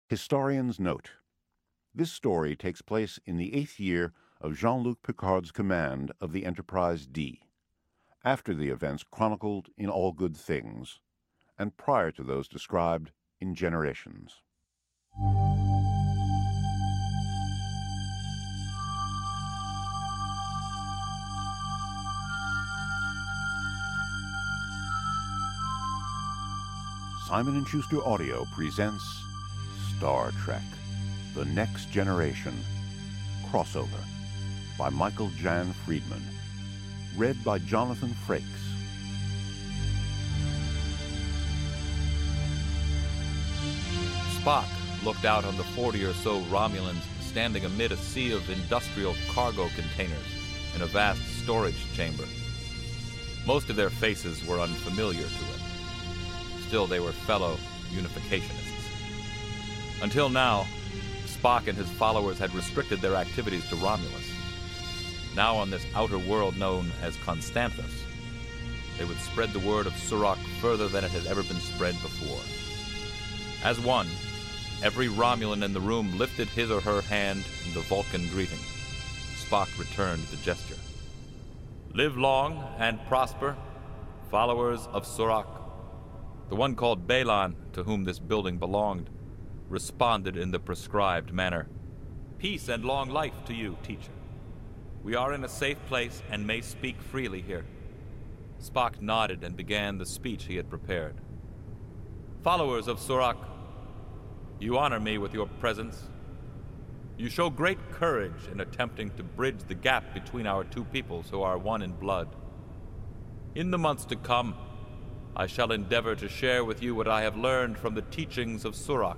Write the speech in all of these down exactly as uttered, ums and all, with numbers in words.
Historians note: this story takes place in the eighth year of Jean-Luc Picard's command of the Enterprise D, after the events chronicled in All Good Things, and prior to those described in Generations. Simon and Schuster Audio presents Star Trek: The Next Generation Crossover by Michael Jan Friedman. Read by Jonathan Frakes. Spock looked out on the forty or so Romulans standing amid a sea of industrial cargo containers in a vast storage chamber. Most of their faces were unfamiliar to him. Still, they were fellow unificationists. Until now, Spock and his followers had restricted their activities to Romulus. Now on this outer world known as Constanthus, they would spread the word of Surak further than it had ever been spread before. As one, every Romulan in the room lifted his or her hand in the Vulcan greeting. Spock returned the gesture. "Live long and prosper, followers of Surak." The one called Baylan, to whom this building belonged, responded in the prescribed manner. "Peace and long life to you, teacher. We are in a safe place and may speak freely here." Spock nodded and began the speech he had prepared. "Followers of Surak, you honor me with your presence. You show great courage in attempting to bridge the gap between our two peoples who are one in blood. In the months to come, I shall endeavor to share with you what I have learned from the teachings of Surak.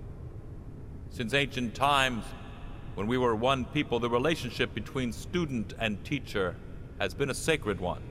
Since ancient times, when we were one people, the relationship between student and teacher has been a sacred one."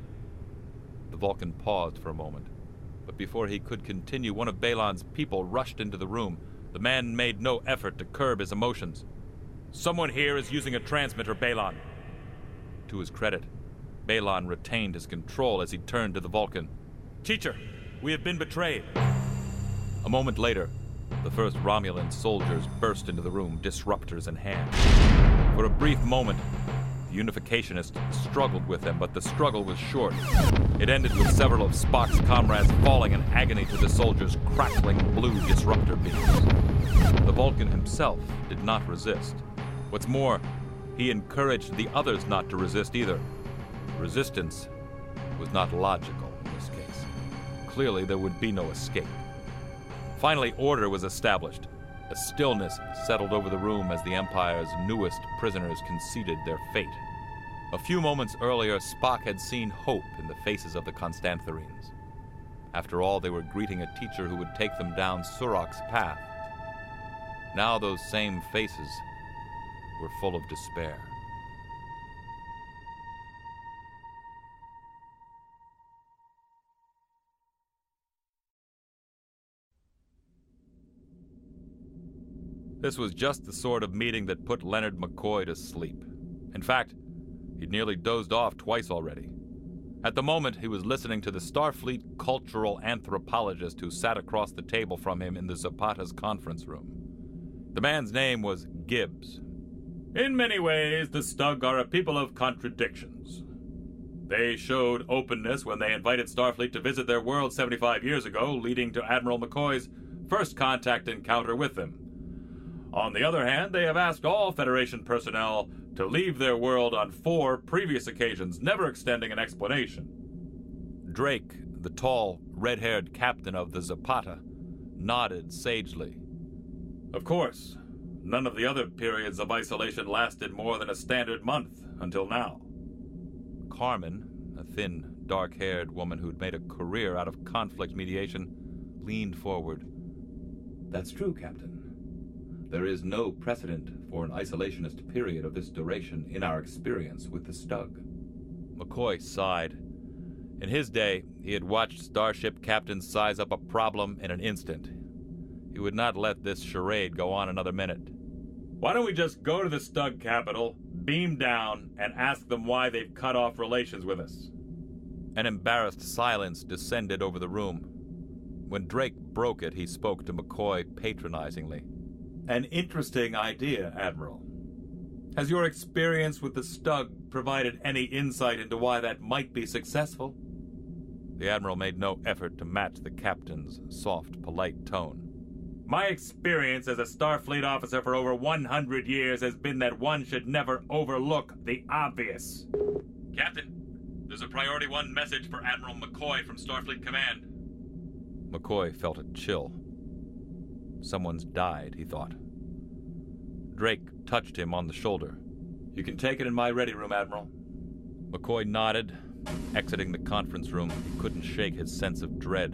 The Vulcan paused for a moment, but before he could continue, one of Baylan's people rushed into the room. The man made no effort to curb his emotions. "Someone here is using a transmitter, Baylan." To his credit, Baylan retained his control as he turned to the Vulcan. "Teacher, we have been betrayed." A moment later, the first Romulan soldiers burst into the room, disruptors in hand. For a brief moment, the unificationists struggled with them, but the struggle was short. It ended with several of Spock's comrades falling in agony to the soldiers' crackling blue disruptor beams. The Vulcan himself did not resist. What's more, he encouraged the others not to resist either. Resistance was not logical in this case. Clearly, there would be no escape. Finally, order was established. A stillness settled over the room as the Empire's newest prisoners conceded their fate. A few moments earlier, Spock had seen hope in the faces of the Constantharines. After all, they were greeting a teacher who would take them down Surak's path. Now those same faces were full of despair. This was just the sort of meeting that put Leonard McCoy to sleep. In fact, he'd nearly dozed off twice already. At the moment, he was listening to the Starfleet cultural anthropologist who sat across the table from him in the Zapata's conference room. The man's name was Gibbs. "In many ways, the Stug are a people of contradictions. They showed openness when they invited Starfleet to visit their world seventy-five years ago, leading to Admiral McCoy's first contact encounter with them. On the other hand, they have asked all Federation personnel to leave their world on four previous occasions, never extending an explanation." Drake, the tall, red-haired captain of the Zapata, nodded sagely. "Of course, none of the other periods of isolation lasted more than a standard month until now." Carmen, a thin, dark-haired woman who'd made a career out of conflict mediation, leaned forward. "That's true, Captain. There is no precedent for an isolationist period of this duration in our experience with the Stug." McCoy sighed. In his day, he had watched starship captains size up a problem in an instant. He would not let this charade go on another minute. "Why don't we just go to the Stug capital, beam down, and ask them why they've cut off relations with us?" An embarrassed silence descended over the room. When Drake broke it, he spoke to McCoy patronizingly. "An interesting idea, Admiral. Has your experience with the Stug provided any insight into why that might be successful?" The Admiral made no effort to match the captain's soft, polite tone. "My experience as a Starfleet officer for over one hundred years has been that one should never overlook the obvious." "Captain, there's a Priority One message for Admiral McCoy from Starfleet Command." McCoy felt a chill. Someone's died, he thought. Drake touched him on the shoulder. "You can take it in my ready room, Admiral." McCoy nodded. Exiting the conference room, he couldn't shake his sense of dread.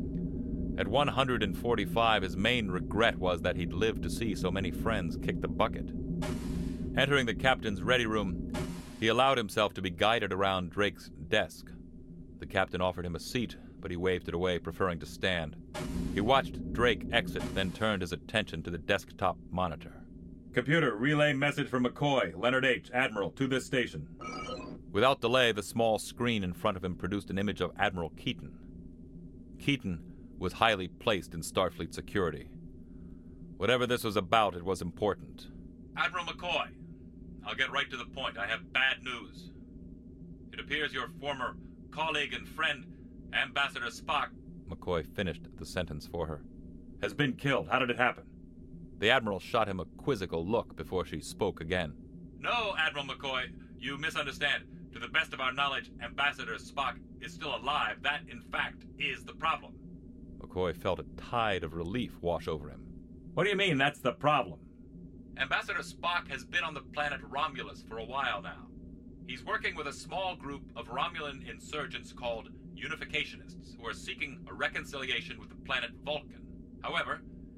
At one hundred forty-five, his main regret was that he'd lived to see so many friends kick the bucket. Entering the captain's ready room, he allowed himself to be guided around Drake's desk. The captain offered him a seat, but he waved it away, preferring to stand. He watched Drake exit, then turned his attention to the desktop monitor. "Computer, relay message from McCoy, Leonard H., Admiral, to this station." Without delay, the small screen in front of him produced an image of Admiral Keaton. Keaton was highly placed in Starfleet security. Whatever this was about, it was important. "Admiral McCoy, I'll get right to the point. I have bad news. It appears your former colleague and friend, Ambassador Spock," McCoy finished the sentence for her, "has been killed. How did it happen?" The Admiral shot him a quizzical look before she spoke again. "No, Admiral McCoy, you misunderstand. To the best of our knowledge, Ambassador Spock is still alive. That, in fact, is the problem." McCoy felt a tide of relief wash over him. "What do you mean, that's the problem?" "Ambassador Spock has been on the planet Romulus for a while now. He's working with a small group of Romulan insurgents called Unificationists, who are seeking a reconciliation with the planet Vulcan. However,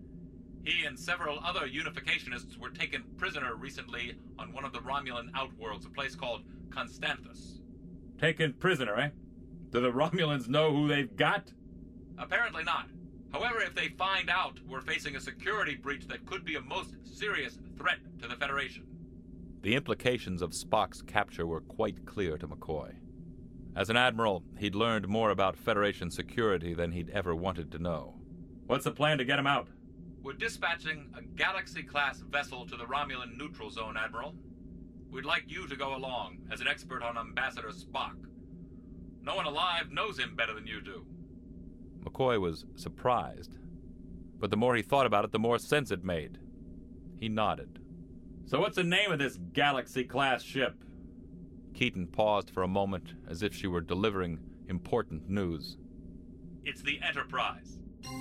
he and several other Unificationists were taken prisoner recently on one of the Romulan outworlds, a place called Constanthus." "Taken prisoner, eh? Do the Romulans know who they've got?" "Apparently not. However, if they find out we're facing a security breach that could be a most serious threat to the Federation." The implications of Spock's capture were quite clear to McCoy. As an admiral, he'd learned more about Federation security than he'd ever wanted to know. "What's the plan to get him out?" "We're dispatching a Galaxy-class vessel to the Romulan neutral zone, Admiral. We'd like you to go along, as an expert on Ambassador Spock. No one alive knows him better than you do." McCoy was surprised, but the more he thought about it, the more sense it made. He nodded. "So what's the name of this Galaxy-class ship?" Keaton paused for a moment, as if she were delivering important news. "It's the Enterprise."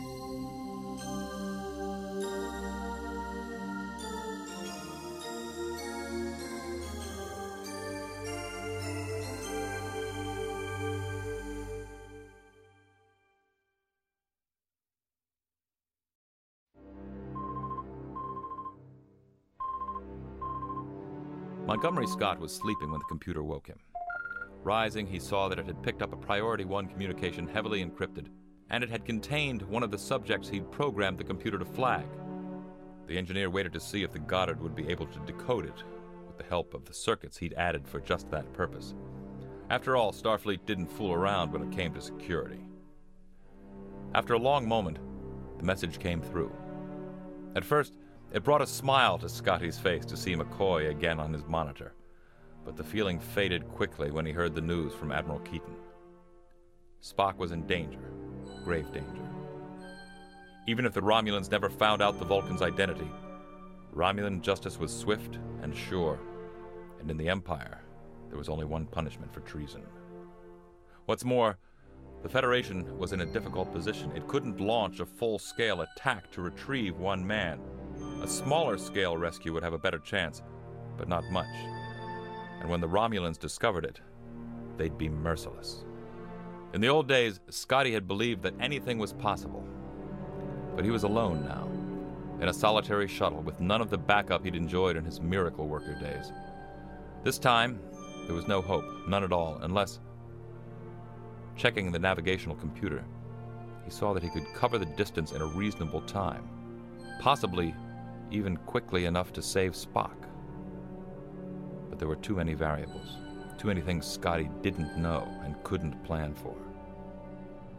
Montgomery Scott was sleeping when the computer woke him. Rising, he saw that it had picked up a Priority One communication heavily encrypted, and it had contained one of the subjects he'd programmed the computer to flag. The engineer waited to see if the Goddard would be able to decode it, with the help of the circuits he'd added for just that purpose. After all, Starfleet didn't fool around when it came to security. After a long moment, the message came through. At first, it brought a smile to Scotty's face to see McCoy again on his monitor, but the feeling faded quickly when he heard the news from Admiral Keaton. Spock was in danger, grave danger. Even if the Romulans never found out the Vulcan's identity, Romulan justice was swift and sure, and in the Empire, there was only one punishment for treason. What's more, the Federation was in a difficult position. It couldn't launch a full-scale attack to retrieve one man. A smaller-scale rescue would have a better chance, but not much. And when the Romulans discovered it, they'd be merciless. In the old days, Scotty had believed that anything was possible. But he was alone now, in a solitary shuttle with none of the backup he'd enjoyed in his miracle worker days. This time, there was no hope, none at all, unless... Checking the navigational computer, he saw that he could cover the distance in a reasonable time, possibly even quickly enough to save Spock. But there were too many variables, too many things Scotty didn't know and couldn't plan for.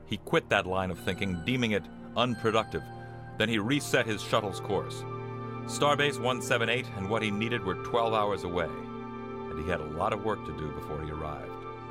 He quit that line of thinking, deeming it unproductive. Then he reset his shuttle's course. Starbase one seventy-eight and what he needed were twelve hours away, and he had a lot of work to do before he arrived.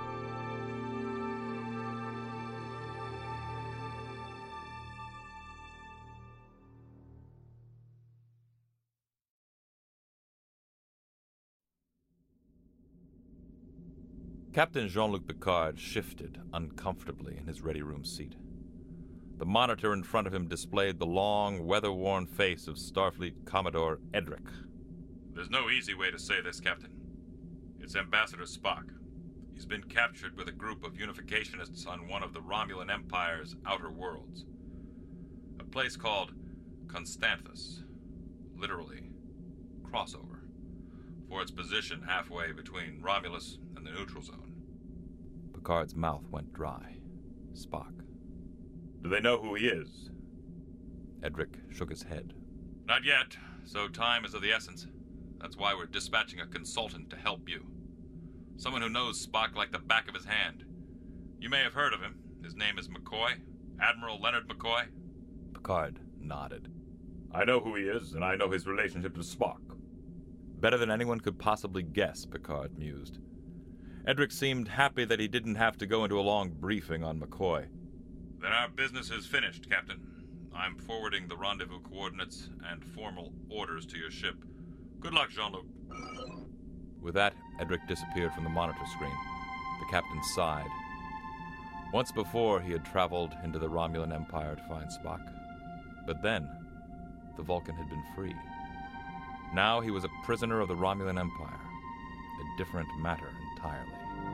Captain Jean-Luc Picard shifted uncomfortably in his ready-room seat. The monitor in front of him displayed the long, weather-worn face of Starfleet Commodore Edric. There's no easy way to say this, Captain. It's Ambassador Spock. He's been captured with a group of unificationists on one of the Romulan Empire's outer worlds. A place called Constanthus, literally, crossover, for its position halfway between Romulus and the neutral zone. Picard's mouth went dry. Spock. Do they know who he is? Edric shook his head. Not yet, so time is of the essence. That's why we're dispatching a consultant to help you. Someone who knows Spock like the back of his hand. You may have heard of him. His name is McCoy. Admiral Leonard McCoy. Picard nodded. I know who he is, and I know his relationship to Spock. Better than anyone could possibly guess, Picard mused. Edric seemed happy that he didn't have to go into a long briefing on McCoy. Then our business is finished, Captain. I'm forwarding the rendezvous coordinates and formal orders to your ship. Good luck, Jean-Luc. With that, Edric disappeared from the monitor screen. The captain sighed. Once before, he had traveled into the Romulan Empire to find Spock. But then, the Vulcan had been free. Now he was a prisoner of the Romulan Empire. A different matter entirely.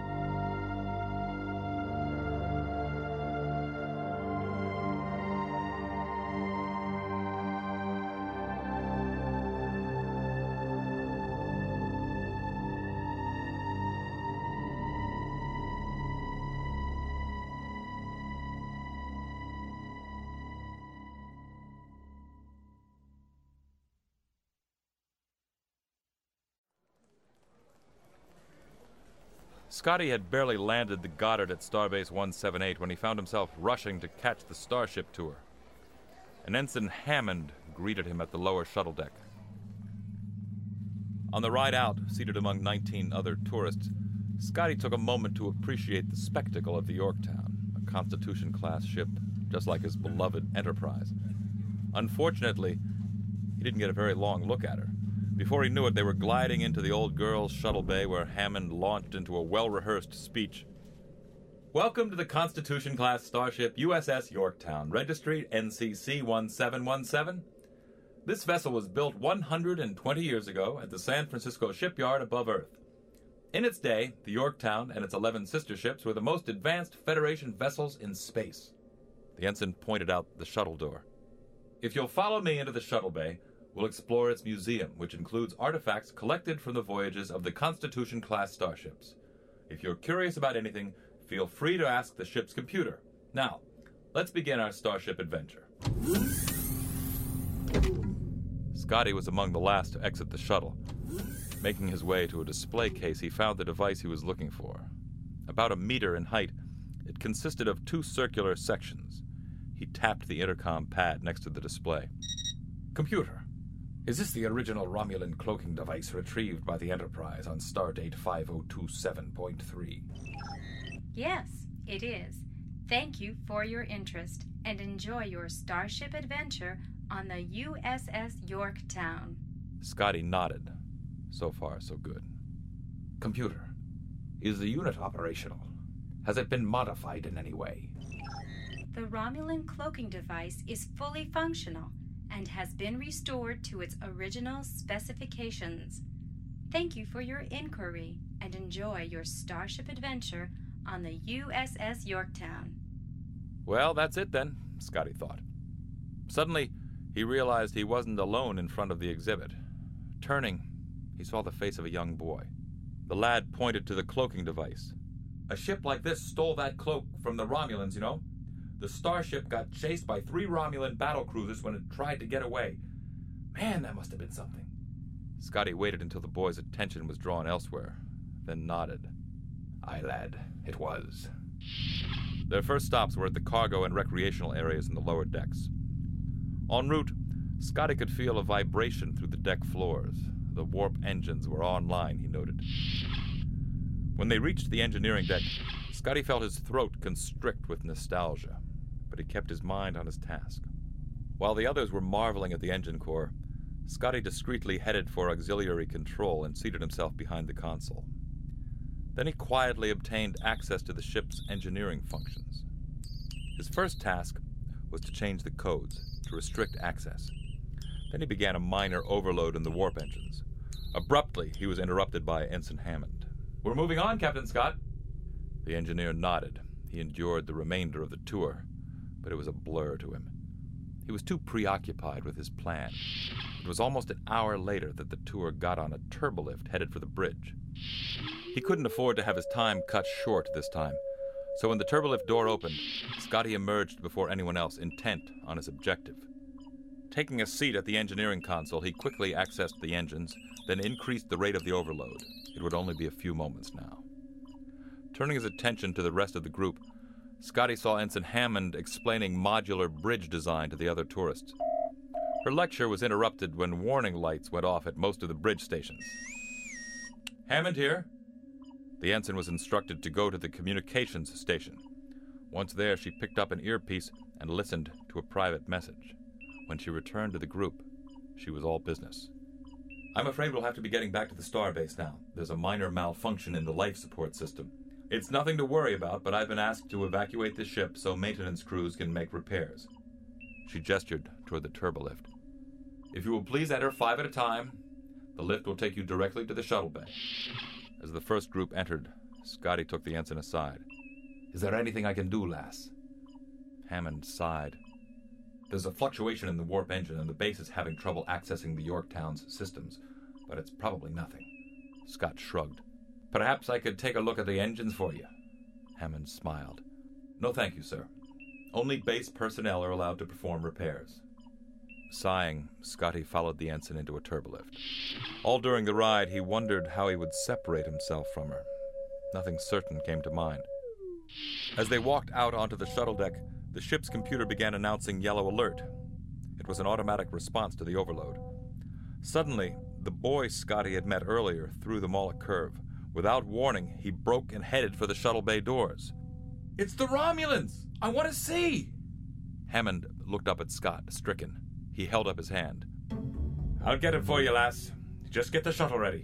Scotty had barely landed the Goddard at Starbase one seventy-eight when he found himself rushing to catch the Starship tour. An Ensign Hammond greeted him at the lower shuttle deck. On the ride out, seated among nineteen other tourists, Scotty took a moment to appreciate the spectacle of the Yorktown, a Constitution-class ship just like his beloved Enterprise. Unfortunately, he didn't get a very long look at her. Before he knew it, they were gliding into the old girls' shuttle bay where Hammond launched into a well-rehearsed speech. Welcome to the Constitution-class starship U S S Yorktown, registry N C C one seven one seven. This vessel was built one hundred twenty years ago at the San Francisco shipyard above Earth. In its day, the Yorktown and its eleven sister ships were the most advanced Federation vessels in space. The ensign pointed out the shuttle door. If you'll follow me into the shuttle bay, we'll explore its museum, which includes artifacts collected from the voyages of the Constitution-class starships. If you're curious about anything, feel free to ask the ship's computer. Now, let's begin our starship adventure. Scotty was among the last to exit the shuttle. Making his way to a display case, he found the device he was looking for. About a meter in height, it consisted of two circular sections. He tapped the intercom pad next to the display. Computer. Is this the original Romulan cloaking device retrieved by the Enterprise on Stardate five oh two seven point three? Yes, it is. Thank you for your interest, and enjoy your starship adventure on the U S S Yorktown. Scotty nodded. So far, so good. Computer, is the unit operational? Has it been modified in any way? The Romulan cloaking device is fully functional and has been restored to its original specifications. Thank you for your inquiry, and enjoy your starship adventure on the U S S Yorktown. Well, that's it then, Scotty thought. Suddenly, he realized he wasn't alone in front of the exhibit. Turning, he saw the face of a young boy. The lad pointed to the cloaking device. A ship like this stole that cloak from the Romulans, you know? The starship got chased by three Romulan battlecruisers when it tried to get away. Man, that must have been something. Scotty waited until the boy's attention was drawn elsewhere, then nodded. Aye, lad, it was. Their first stops were at the cargo and recreational areas in the lower decks. En route, Scotty could feel a vibration through the deck floors. The warp engines were online, he noted. When they reached the engineering deck, Scotty felt his throat constrict with nostalgia, but he kept his mind on his task. While the others were marveling at the engine core, Scotty discreetly headed for auxiliary control and seated himself behind the console. Then he quietly obtained access to the ship's engineering functions. His first task was to change the codes to restrict access. Then he began a minor overload in the warp engines. Abruptly, he was interrupted by Ensign Hammond. "We're moving on, Captain Scott." The engineer nodded. He endured the remainder of the tour, but it was a blur to him. He was too preoccupied with his plan. It was almost an hour later that the tour got on a turbolift headed for the bridge. He couldn't afford to have his time cut short this time, so when the turbolift door opened, Scotty emerged before anyone else, intent on his objective. Taking a seat at the engineering console, he quickly accessed the engines, then increased the rate of the overload. It would only be a few moments now. Turning his attention to the rest of the group, Scotty saw Ensign Hammond explaining modular bridge design to the other tourists. Her lecture was interrupted when warning lights went off at most of the bridge stations. "Hammond here." The ensign was instructed to go to the communications station. Once there, she picked up an earpiece and listened to a private message. When she returned to the group, she was all business. "I'm afraid we'll have to be getting back to the starbase now. There's a minor malfunction in the life support system. It's nothing to worry about, but I've been asked to evacuate the ship so maintenance crews can make repairs." She gestured toward the turbolift. "If you will please enter five at a time, the lift will take you directly to the shuttle bay." As the first group entered, Scotty took the ensign aside. "Is there anything I can do, lass?" Hammond sighed. "There's a fluctuation in the warp engine, and the base is having trouble accessing the Yorktown's systems, but it's probably nothing." Scott shrugged. "Perhaps I could take a look at the engines for you." Hammond smiled. "No, thank you, sir. Only base personnel are allowed to perform repairs." Sighing, Scotty followed the ensign into a turbolift. All during the ride, he wondered how he would separate himself from her. Nothing certain came to mind. As they walked out onto the shuttle deck, the ship's computer began announcing yellow alert. It was an automatic response to the overload. Suddenly, the boy Scotty had met earlier threw them all a curve. Without warning, he broke and headed for the shuttle bay doors. "It's the Romulans! I want to see!" Hammond looked up at Scott, stricken. He held up his hand. "I'll get it for you, lass. Just get the shuttle ready."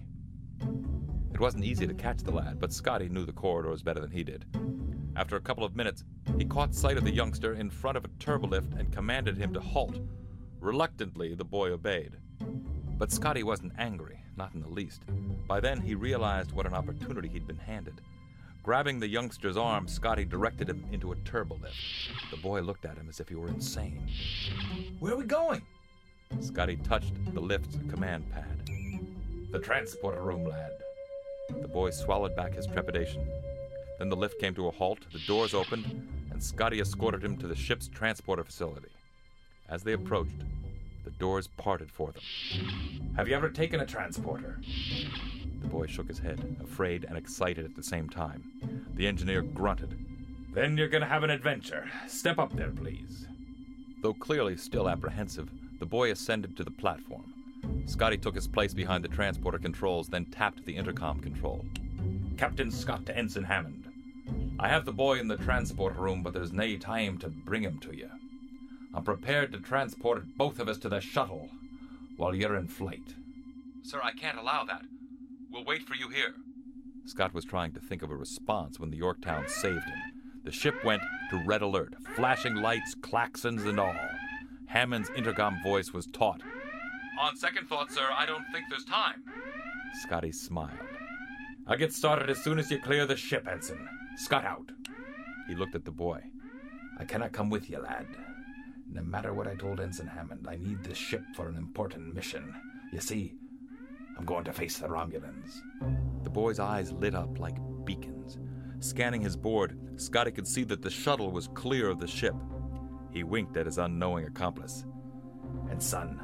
It wasn't easy to catch the lad, but Scotty knew the corridors better than he did. After a couple of minutes, he caught sight of the youngster in front of a turbolift and commanded him to halt. Reluctantly, the boy obeyed. But Scotty wasn't angry, not in the least. By then, he realized what an opportunity he'd been handed. Grabbing the youngster's arm, Scotty directed him into a turbolift. The boy looked at him as if he were insane. "Where are we going?" Scotty touched the lift's command pad. "The transporter room, lad." The boy swallowed back his trepidation. Then the lift came to a halt, the doors opened, and Scotty escorted him to the ship's transporter facility. As they approached, the doors parted for them. "Have you ever taken a transporter?" The boy shook his head, afraid and excited at the same time. The engineer grunted. "Then you're gonna have an adventure. Step up there, please." Though clearly still apprehensive, the boy ascended to the platform. Scotty took his place behind the transporter controls, then tapped the intercom control. "Captain Scott to Ensign Hammond. I have the boy in the transporter room, but there's nae time to bring him to you. I'm prepared to transport both of us to the shuttle while you're in flight." "Sir, I can't allow that. We'll wait for you here." Scott was trying to think of a response when the Yorktown saved him. The ship went to red alert, flashing lights, klaxons, and all. Hammond's intercom voice was taut. "On second thought, sir, I don't think there's time." Scotty smiled. "I'll get started as soon as you clear the ship, Ensign. Scott out." He looked at the boy. "I cannot come with you, lad. No matter what I told Ensign Hammond, I need this ship for an important mission. You see, I'm going to face the Romulans." The boy's eyes lit up like beacons. Scanning his board, Scotty could see that the shuttle was clear of the ship. He winked at his unknowing accomplice. "And son,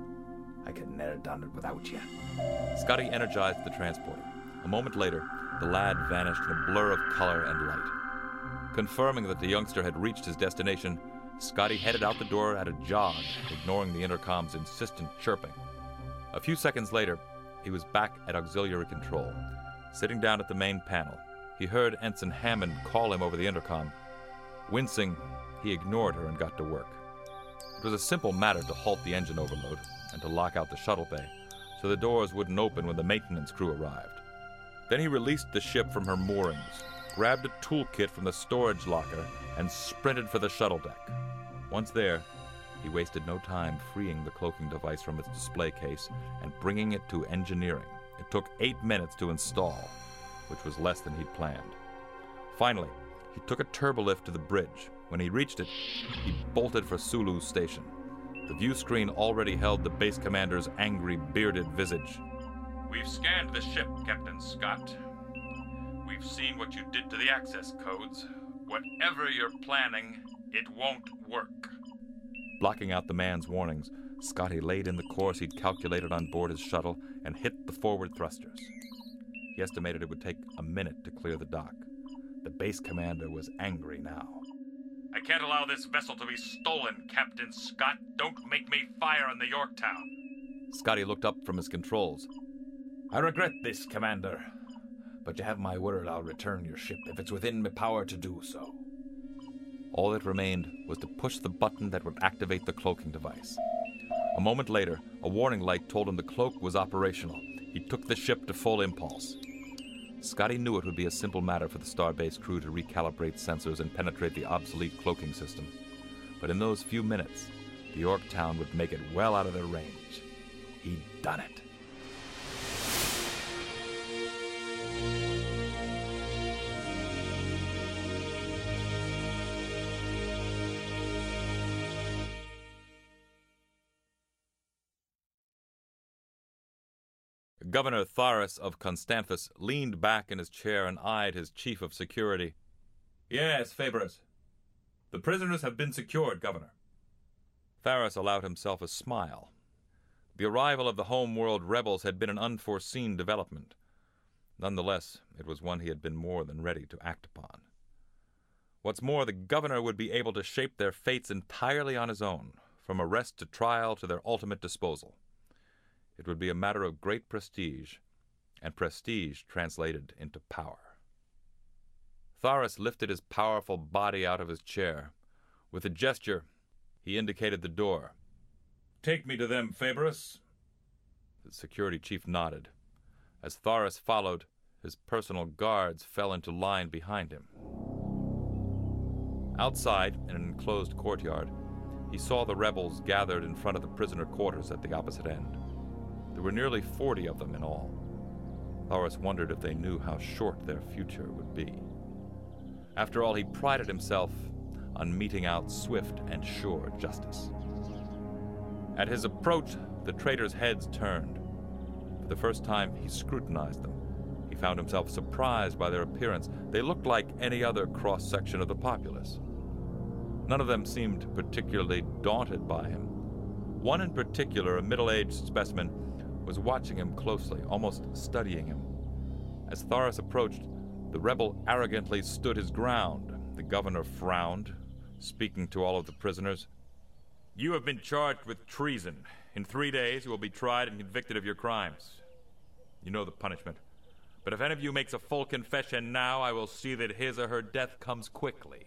I could never done it without you." Scotty energized the transporter. A moment later, the lad vanished in a blur of color and light. Confirming that the youngster had reached his destination, Scotty headed out the door at a jog, ignoring the intercom's insistent chirping. A few seconds later, he was back at auxiliary control. Sitting down at the main panel, he heard Ensign Hammond call him over the intercom. Wincing, he ignored her and got to work. It was a simple matter to halt the engine overload and to lock out the shuttle bay, so the doors wouldn't open when the maintenance crew arrived. Then he released the ship from her moorings, grabbed a toolkit from the storage locker, and sprinted for the shuttle deck. Once there, he wasted no time freeing the cloaking device from its display case and bringing it to engineering. It took eight minutes to install, which was less than he'd planned. Finally, he took a turbolift to the bridge. When he reached it, he bolted for Sulu's station. The view screen already held the base commander's angry, bearded visage. "We've scanned the ship, Captain Scott. We've seen what you did to the access codes. Whatever you're planning, it won't work." Blocking out the man's warnings, Scotty laid in the course he'd calculated on board his shuttle and hit the forward thrusters. He estimated it would take a minute to clear the dock. The base commander was angry now. "I can't allow this vessel to be stolen, Captain Scott. Don't make me fire on the Yorktown." Scotty looked up from his controls. "I regret this, Commander, but you have my word I'll return your ship if it's within my power to do so." All that remained was to push the button that would activate the cloaking device. A moment later, a warning light told him the cloak was operational. He took the ship to full impulse. Scotty knew it would be a simple matter for the Starbase crew to recalibrate sensors and penetrate the obsolete cloaking system. But in those few minutes, the Yorktown would make it well out of their range. He'd done it. Governor Tharis of Constanthus leaned back in his chair and eyed his chief of security. "Yes, Phaebus. The prisoners have been secured, Governor." Tharis allowed himself a smile. The arrival of the home-world rebels had been an unforeseen development. Nonetheless, it was one he had been more than ready to act upon. What's more, the governor would be able to shape their fates entirely on his own, from arrest to trial to their ultimate disposal. It would be a matter of great prestige, and prestige translated into power. Tharis lifted his powerful body out of his chair. With a gesture, he indicated the door. "Take me to them, Phaebus." The security chief nodded. As Tharis followed, his personal guards fell into line behind him. Outside, in an enclosed courtyard, he saw the rebels gathered in front of the prisoner quarters at the opposite end. There were nearly forty of them in all. Tharis wondered if they knew how short their future would be. After all, he prided himself on meting out swift and sure justice. At his approach, the traitors' heads turned. For the first time, he scrutinized them. He found himself surprised by their appearance. They looked like any other cross-section of the populace. None of them seemed particularly daunted by him. One in particular, a middle-aged specimen, was watching him closely, almost studying him. As Tharis approached, the rebel arrogantly stood his ground. The governor frowned, speaking to all of the prisoners. "You have been charged with treason. In three days you will be tried and convicted of your crimes. You know the punishment. But if any of you makes a full confession now, I will see that his or her death comes quickly."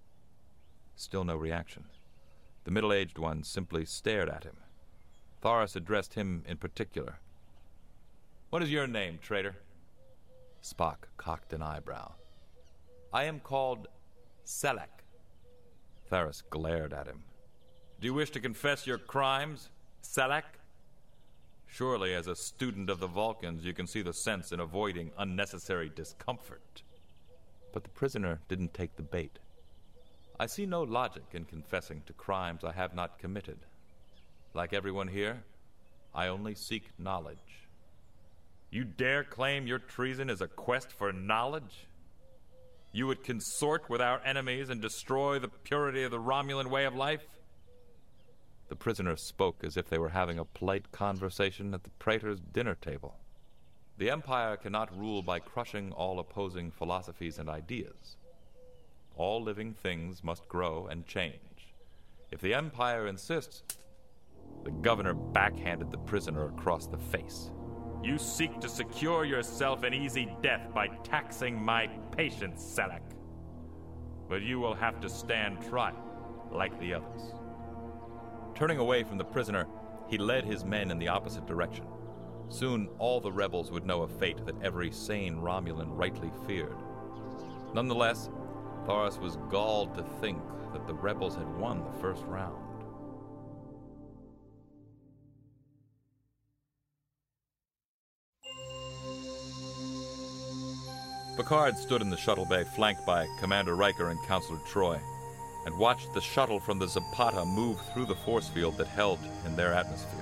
Still no reaction. The middle-aged one simply stared at him. Tharis addressed him in particular. "What is your name, traitor?" Spock cocked an eyebrow. "I am called Selek." Tharis glared at him. "Do you wish to confess your crimes, Selek? Surely, as a student of the Vulcans, you can see the sense in avoiding unnecessary discomfort." But the prisoner didn't take the bait. "I see no logic in confessing to crimes I have not committed. Like everyone here, I only seek knowledge." "You dare claim your treason is a quest for knowledge? You would consort with our enemies and destroy the purity of the Romulan way of life?" The prisoner spoke as if they were having a polite conversation at the praetor's dinner table. "The Empire cannot rule by crushing all opposing philosophies and ideas. all living things must grow and change. If the Empire insists... The governor backhanded the prisoner across the face. You seek to secure yourself an easy death by taxing my patience, Selleck. But you will have to stand trial, like the others. Turning away from the prisoner, he led his men in the opposite direction. Soon all the rebels would know a fate that every sane Romulan rightly feared. Nonetheless, Thoros was galled to think that the rebels had won the first round. Picard stood in the shuttle bay flanked by Commander Riker and Counselor Troi, and watched the shuttle from the Zapata move through the force field that held in their atmosphere.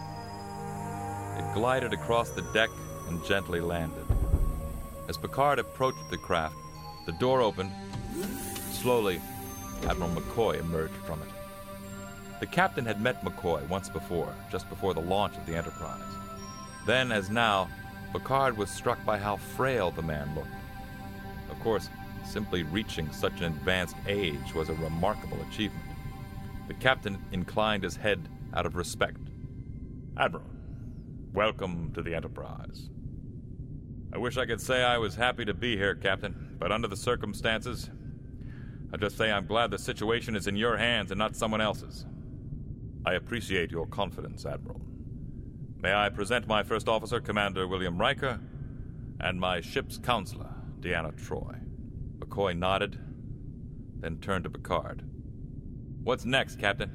It glided across the deck and gently landed. As Picard approached the craft, the door opened. Slowly, Admiral McCoy emerged from it. The captain had met McCoy once before, just before the launch of the Enterprise. Then, as now, Picard was struck by how frail the man looked. Of course, simply reaching such an advanced age was a remarkable achievement. The captain inclined his head out of respect. Admiral, welcome to the Enterprise. I wish I could say I was happy to be here, Captain, but under the circumstances, I'll just say I'm glad the situation is in your hands and not someone else's. I appreciate your confidence, Admiral. May I present my first officer, Commander William Riker, and my ship's counselor, Deanna Troi. McCoy nodded, then turned to Picard. What's next, Captain?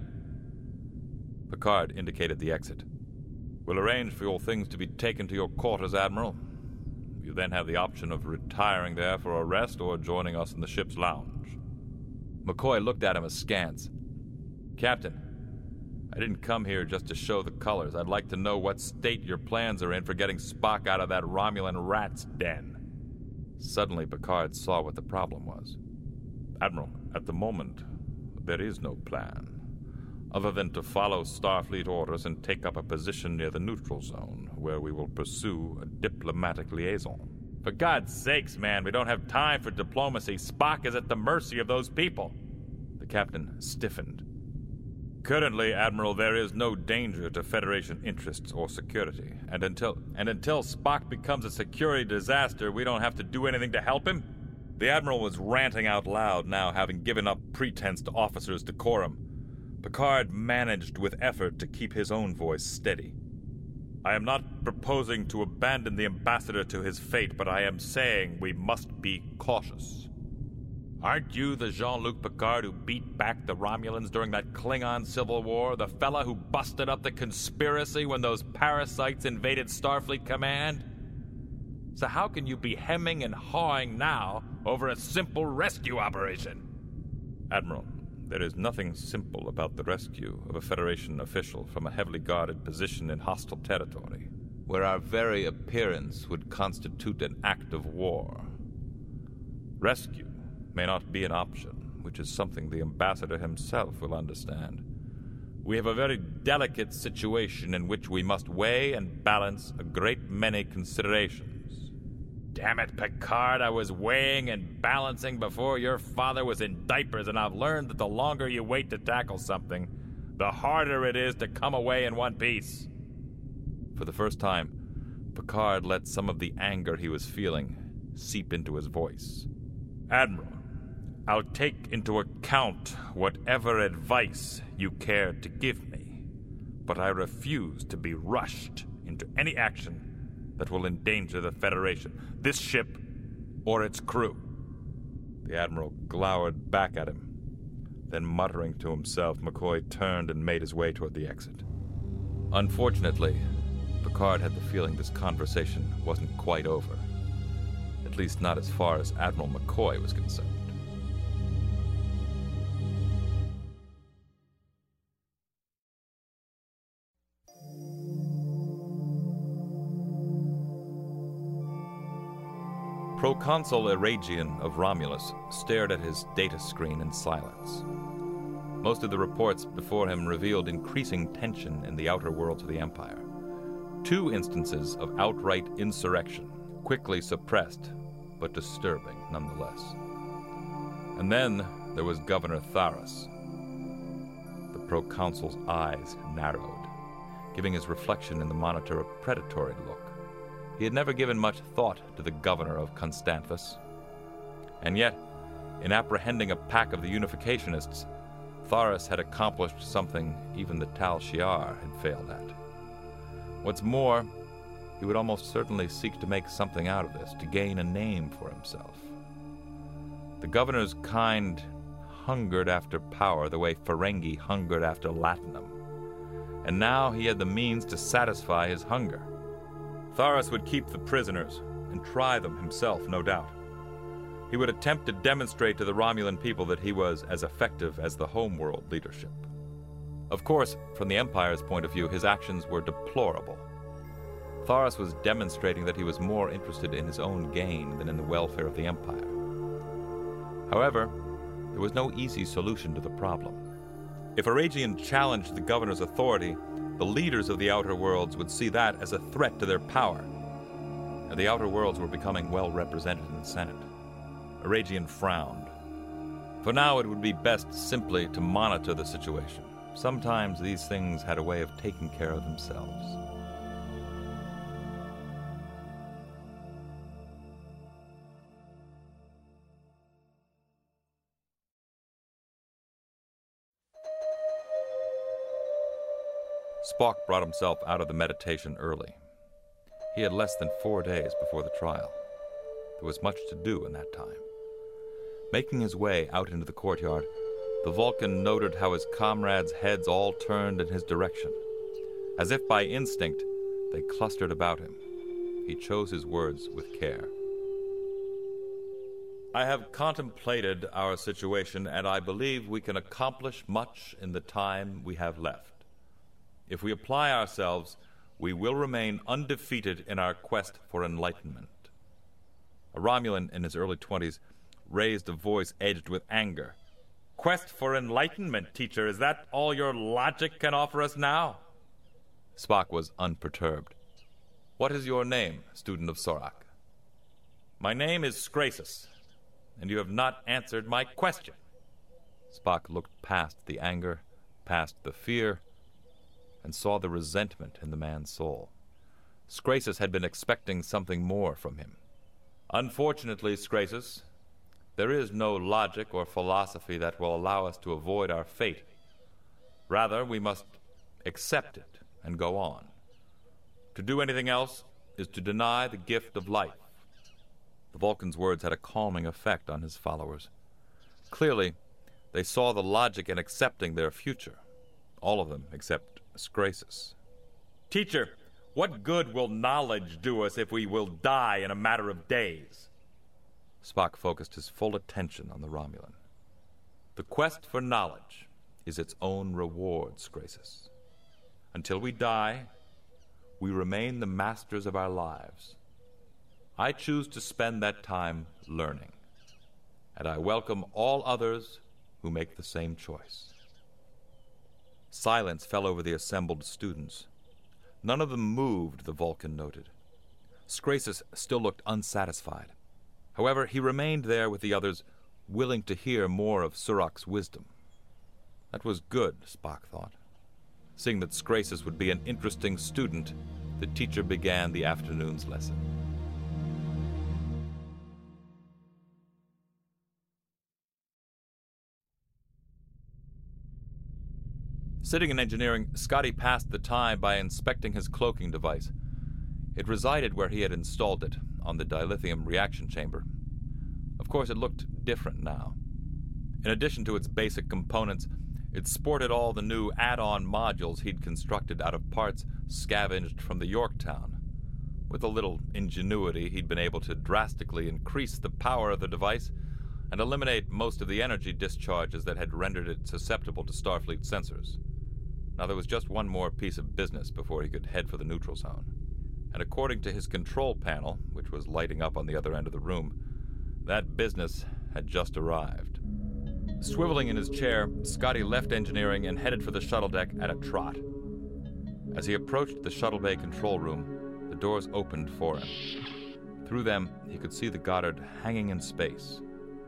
Picard indicated the exit. We'll arrange for your things to be taken to your quarters, Admiral. You then have the option of retiring there for a rest or joining us in the ship's lounge. McCoy looked at him askance. Captain, I didn't come here just to show the colors. I'd like to know what state your plans are in for getting Spock out of that Romulan rat's den. Suddenly, Picard saw what the problem was. Admiral, at the moment, there is no plan, other than to follow Starfleet orders and take up a position near the neutral zone, where we will pursue a diplomatic liaison. For God's sakes, man, we don't have time for diplomacy. Spock is at the mercy of those people. The captain stiffened. Currently, Admiral, there is no danger to Federation interests or security. And until and until Spock becomes a security disaster, we don't have to do anything to help him? The Admiral was ranting out loud now, having given up pretense to officers' decorum. Picard managed with effort to keep his own voice steady. I am not proposing to abandon the ambassador to his fate, but I am saying we must be cautious. Aren't you the Jean-Luc Picard who beat back the Romulans during that Klingon Civil War? The fella who busted up the conspiracy when those parasites invaded Starfleet Command? So how can you be hemming and hawing now over a simple rescue operation? Admiral, there is nothing simple about the rescue of a Federation official from a heavily guarded position in hostile territory, where our very appearance would constitute an act of war. Rescue may not be an option, which is something the ambassador himself will understand. We have a very delicate situation in which we must weigh and balance a great many considerations. Damn it, Picard, I was weighing and balancing before your father was in diapers, and I've learned that the longer you wait to tackle something, the harder it is to come away in one piece. For the first time, Picard let some of the anger he was feeling seep into his voice. Admiral, I'll take into account whatever advice you care to give me, but I refuse to be rushed into any action that will endanger the Federation, this ship, or its crew. The Admiral glowered back at him. Then, muttering to himself, McCoy turned and made his way toward the exit. Unfortunately, Picard had the feeling this conversation wasn't quite over. At least not as far as Admiral McCoy was concerned. Proconsul Eragian of Romulus stared at his data screen in silence. Most of the reports before him revealed increasing tension in the outer worlds of the Empire. Two instances of outright insurrection, quickly suppressed, but disturbing nonetheless. And then there was Governor Tharas. The proconsul's eyes narrowed, giving his reflection in the monitor a predatory look. He had never given much thought to the governor of Constanthus. And yet, in apprehending a pack of the Unificationists, Tharas had accomplished something even the Tal Shiar had failed at. What's more, he would almost certainly seek to make something out of this, to gain a name for himself. The governor's kind hungered after power the way Ferengi hungered after Latinum, and now he had the means to satisfy his hunger. Tharas would keep the prisoners and try them himself, no doubt. He would attempt to demonstrate to the Romulan people that he was as effective as the homeworld leadership. Of course, from the Empire's point of view, his actions were deplorable. Tharas was demonstrating that he was more interested in his own gain than in the welfare of the Empire. However, there was no easy solution to the problem. If Aragian challenged the governor's authority, the leaders of the Outer Worlds would see that as a threat to their power, and the Outer Worlds were becoming well represented in the Senate. Aragian frowned. For now, it would be best simply to monitor the situation. Sometimes these things had a way of taking care of themselves. Spock brought himself out of the meditation early. He had less than four days before the trial. There was much to do in that time. Making his way out into the courtyard, the Vulcan noted how his comrades' heads all turned in his direction. As if by instinct, they clustered about him. He chose his words with care. I have contemplated our situation, and I believe we can accomplish much in the time we have left. If we apply ourselves, we will remain undefeated in our quest for enlightenment. A Romulan in his early twenties raised a voice edged with anger. Quest for enlightenment, teacher, is that all your logic can offer us now? Spock was unperturbed. What is your name, student of Sorak? My name is Scrasus, and you have not answered my question. Spock looked past the anger, past the fear, and saw the resentment in the man's soul. Scrasus had been expecting something more from him. Unfortunately, Scrasus, there is no logic or philosophy that will allow us to avoid our fate. Rather, we must accept it and go on. To do anything else is to deny the gift of life. The Vulcan's words had a calming effect on his followers. Clearly, they saw the logic in accepting their future. All of them except Scrasus. Teacher, what good will knowledge do us if we will die in a matter of days? Spock focused his full attention on the Romulan. The quest for knowledge is its own reward, Scrasus. Until we die, we remain the masters of our lives. I choose to spend that time learning, and I welcome all others who make the same choice. Silence fell over the assembled students. None of them moved, the Vulcan noted. Scrasus still looked unsatisfied. However, he remained there with the others, willing to hear more of Surak's wisdom. That was good, Spock thought. Seeing that Scrasus would be an interesting student, the teacher began the afternoon's lesson. Sitting in engineering, Scotty passed the time by inspecting his cloaking device. It resided where he had installed it, on the dilithium reaction chamber. Of course, it looked different now. In addition to its basic components, it sported all the new add-on modules he'd constructed out of parts scavenged from the Yorktown. With a little ingenuity, he'd been able to drastically increase the power of the device and eliminate most of the energy discharges that had rendered it susceptible to Starfleet sensors. Now there was just one more piece of business before he could head for the neutral zone. And according to his control panel, which was lighting up on the other end of the room, that business had just arrived. Swiveling in his chair, Scotty left engineering and headed for the shuttle deck at a trot. As he approached the shuttle bay control room, the doors opened for him. Through them, he could see the Goddard hanging in space.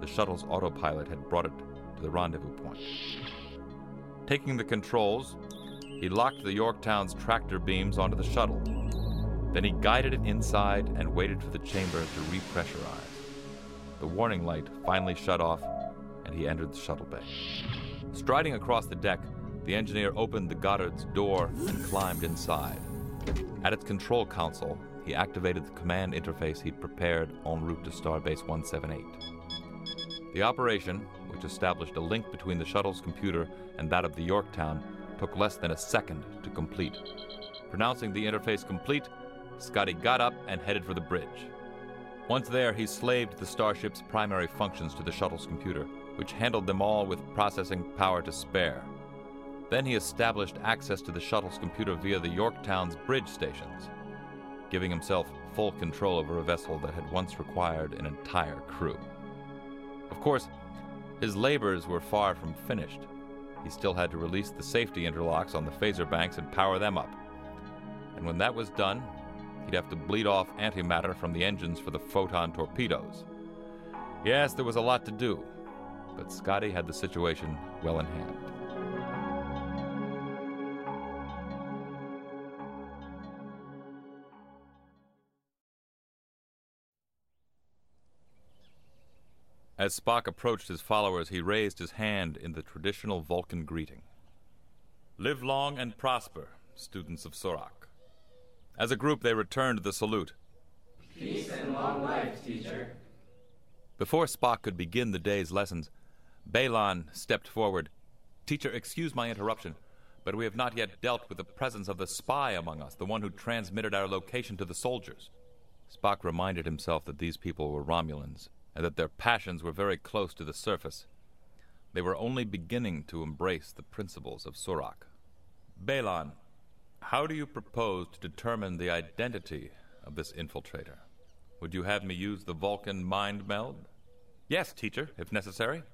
the shuttle's autopilot had brought it to the rendezvous point. Taking the controls, he locked the Yorktown's tractor beams onto the shuttle. Then he guided it inside and waited for the chamber to repressurize. The warning light finally shut off, and he entered the shuttle bay. Striding across the deck, the engineer opened the Goddard's door and climbed inside. At its control console, he activated the command interface he'd prepared en route to Starbase one seventy-eight. The operation, which established a link between the shuttle's computer and that of the Yorktown, took less than a second to complete. Pronouncing the interface complete, Scotty got up and headed for the bridge. Once there, he slaved the starship's primary functions to the shuttle's computer, which handled them all with processing power to spare. Then he established access to the shuttle's computer via the Yorktown's bridge stations, giving himself full control over a vessel that had once required an entire crew. Of course, his labors were far from finished. He still had to release the safety interlocks on the phaser banks and power them up. And when that was done, he'd have to bleed off antimatter from the engines for the photon torpedoes. Yes, there was a lot to do, but Scotty had the situation well in hand. As Spock approached his followers, he raised his hand in the traditional Vulcan greeting. Live long and prosper, students of Surak. As a group, they returned the salute. Peace and long life, teacher. Before Spock could begin the day's lessons, Balon stepped forward. Teacher, excuse my interruption, but we have not yet dealt with the presence of the spy among us, the one who transmitted our location to the soldiers. Spock reminded himself that these people were Romulans, and that their passions were very close to the surface. They were only beginning to embrace the principles of Surak. Balon, how do you propose to determine the identity of this infiltrator? Would you have me use the Vulcan mind meld? Yes, teacher, if necessary.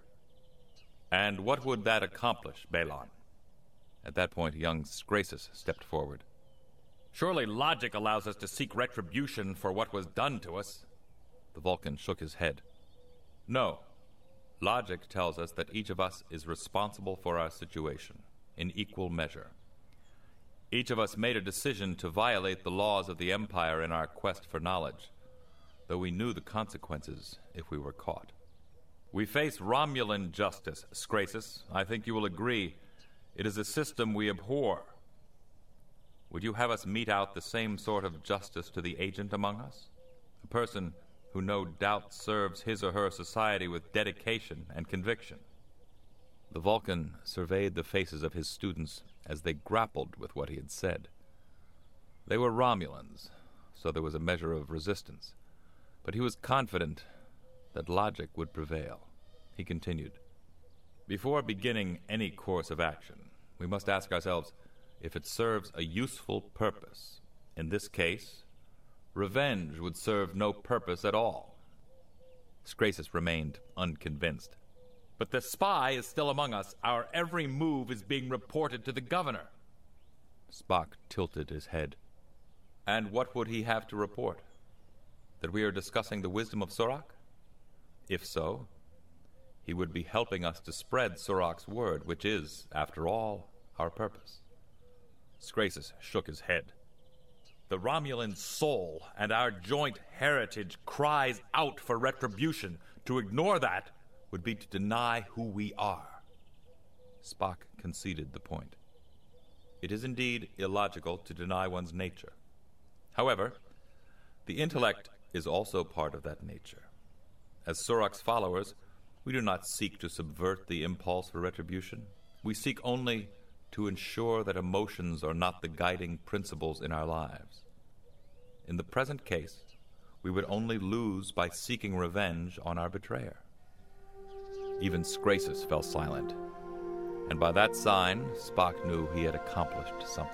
And what would that accomplish, Balon? At that point, young Scrasus stepped forward. Surely logic allows us to seek retribution for what was done to us. The Vulcan shook his head. No. Logic tells us that each of us is responsible for our situation, in equal measure. Each of us made a decision to violate the laws of the Empire in our quest for knowledge, though we knew the consequences if we were caught. We face Romulan justice, Scrasus. I think you will agree. It is a system we abhor. Would you have us mete out the same sort of justice to the agent among us? A person who no doubt serves his or her society with dedication and conviction. The Vulcan surveyed the faces of his students as they grappled with what he had said. They were Romulans, so there was a measure of resistance, but he was confident that logic would prevail. He continued, Before beginning any course of action, we must ask ourselves if it serves a useful purpose. In this case, revenge would serve no purpose at all. Scrasus remained unconvinced. But the spy is still among us. Our every move is being reported to the governor. Spock tilted his head. And what would he have to report? That we are discussing the wisdom of Surak? If so, he would be helping us to spread Surak's word, which is, after all, our purpose. Scrasus shook his head. The Romulan soul and our joint heritage cries out for retribution. To ignore that would be to deny who we are. Spock conceded the point. It is indeed illogical to deny one's nature. However, the intellect is also part of that nature. As Surak's followers, we do not seek to subvert the impulse for retribution. We seek only to ensure that emotions are not the guiding principles in our lives. In the present case, we would only lose by seeking revenge on our betrayer. Even Scrasus fell silent, and by that sign, Spock knew he had accomplished something.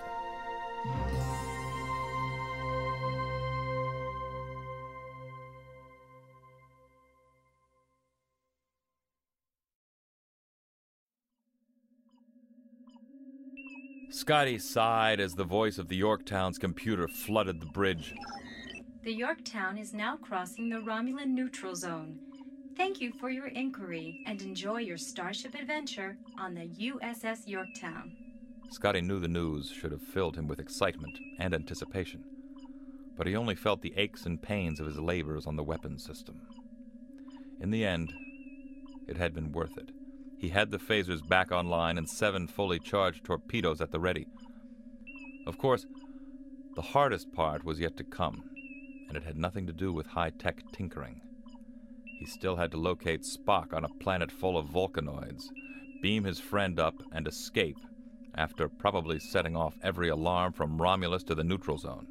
Scotty sighed as the voice of the Yorktown's computer flooded the bridge. The Yorktown is now crossing the Romulan neutral zone. Thank you for your inquiry and enjoy your starship adventure on the U S S Yorktown. Scotty knew the news should have filled him with excitement and anticipation, but he only felt the aches and pains of his labors on the weapons system. In the end, it had been worth it. He had the phasers back online and seven fully charged torpedoes at the ready. Of course, the hardest part was yet to come, and it had nothing to do with high-tech tinkering. He still had to locate Spock on a planet full of Vulcanoids, beam his friend up, and escape after probably setting off every alarm from Romulus to the neutral zone.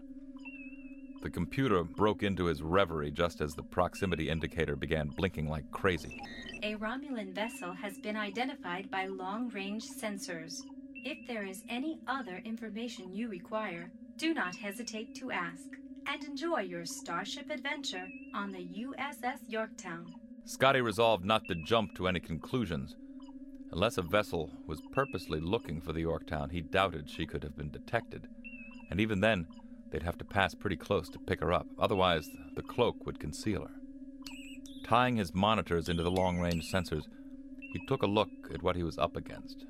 The computer broke into his reverie just as the proximity indicator began blinking like crazy. A Romulan vessel has been identified by long-range sensors. If there is any other information you require, do not hesitate to ask. And enjoy your starship adventure on the U S S Yorktown. Scotty resolved not to jump to any conclusions. Unless a vessel was purposely looking for the Yorktown, he doubted she could have been detected. And even then, they'd have to pass pretty close to pick her up. Otherwise, the cloak would conceal her. Tying his monitors into the long-range sensors, he took a look at what he was up against.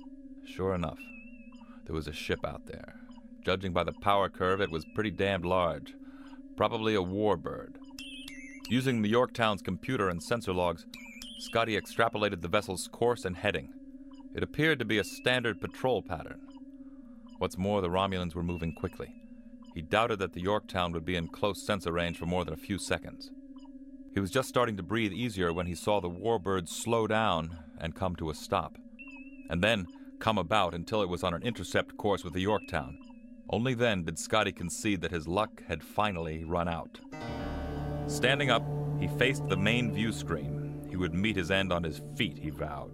Sure enough, there was a ship out there. Judging by the power curve, it was pretty damned large. Probably a warbird. Using the Yorktown's computer and sensor logs, Scotty extrapolated the vessel's course and heading. It appeared to be a standard patrol pattern. What's more, the Romulans were moving quickly. He doubted that the Yorktown would be in close sensor range for more than a few seconds. He was just starting to breathe easier when he saw the warbird slow down and come to a stop, and then come about until it was on an intercept course with the Yorktown. Only then did Scotty concede that his luck had finally run out. Standing up, he faced the main view screen. He would meet his end on his feet, he vowed.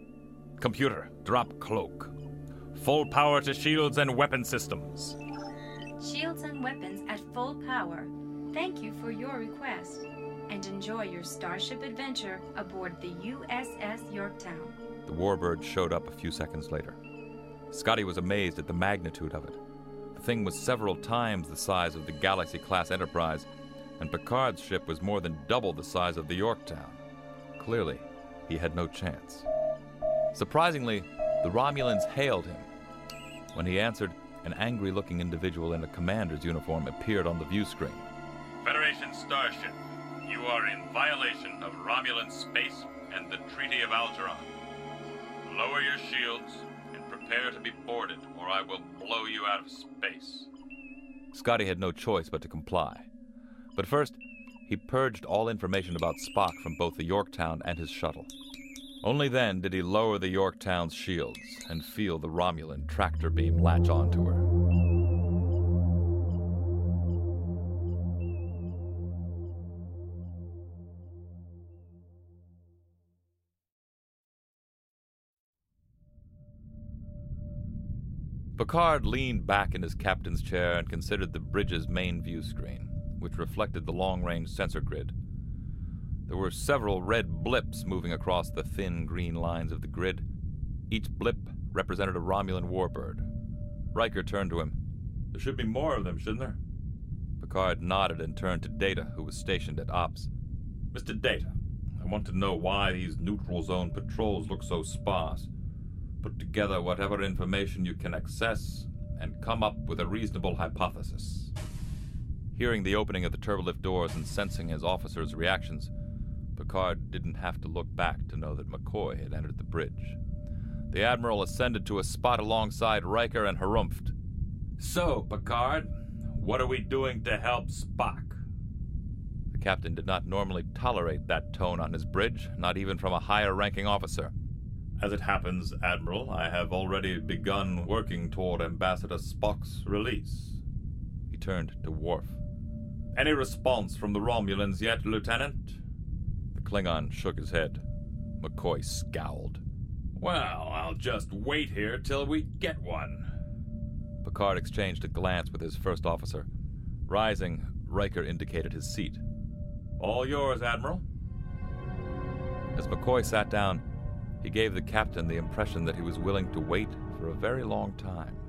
Computer, drop cloak. Full power to shields and weapon systems. Shields and weapons at full power. Thank you for your request. And enjoy your starship adventure aboard the U S S Yorktown. The warbird showed up a few seconds later. Scotty was amazed at the magnitude of it. The thing was several times the size of the Galaxy-class Enterprise, and Picard's ship was more than double the size of the Yorktown. Clearly, he had no chance. Surprisingly, the Romulans hailed him. When he answered, an angry-looking individual in a commander's uniform appeared on the view screen. Federation Starship, you are in violation of Romulan space and the Treaty of Algeron. Lower your shields and prepare to be boarded, or I will blow you out of space. Scotty had no choice but to comply. But first, he purged all information about Spock from both the Yorktown and his shuttle. Only then did he lower the Yorktown's shields and feel the Romulan tractor beam latch onto her. Picard leaned back in his captain's chair and considered the bridge's main view screen, which reflected the long-range sensor grid. There were several red blips moving across the thin green lines of the grid. Each blip represented a Romulan warbird. Riker turned to him. There should be more of them, shouldn't there? Picard nodded and turned to Data, who was stationed at Ops. Mister Data, I want to know why these neutral zone patrols look so sparse. Put together whatever information you can access and come up with a reasonable hypothesis. Hearing the opening of the turbolift doors and sensing his officers' reactions, Picard didn't have to look back to know that McCoy had entered the bridge. The Admiral ascended to a spot alongside Riker and harumphed. So, Picard, what are we doing to help Spock? The captain did not normally tolerate that tone on his bridge, not even from a higher-ranking officer. As it happens, Admiral, I have already begun working toward Ambassador Spock's release. He turned to Worf. Any response from the Romulans yet, Lieutenant? The Klingon shook his head. McCoy scowled. Well, I'll just wait here till we get one. Picard exchanged a glance with his first officer. Rising, Riker indicated his seat. All yours, Admiral. As McCoy sat down, he gave the captain the impression that he was willing to wait for a very long time.